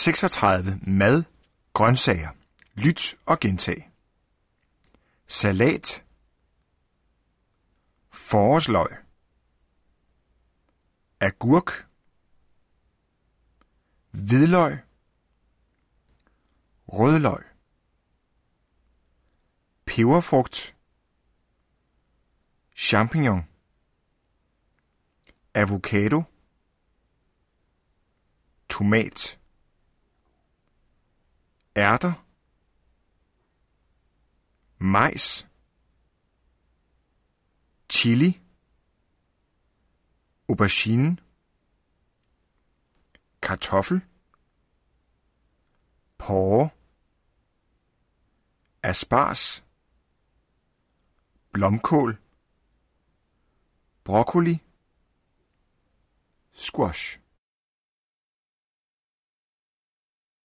36. Mad, grøntsager. Lyt og gentag. Salat. Forårsløg. Agurk. Hvidløg. Rødløg. Peberfrugt. Champignon. Avocado. Tomat. Ærter. Majs. Chili. Aubergine. Kartoffel. Porre. Asparges. Blomkål. Broccoli. Squash.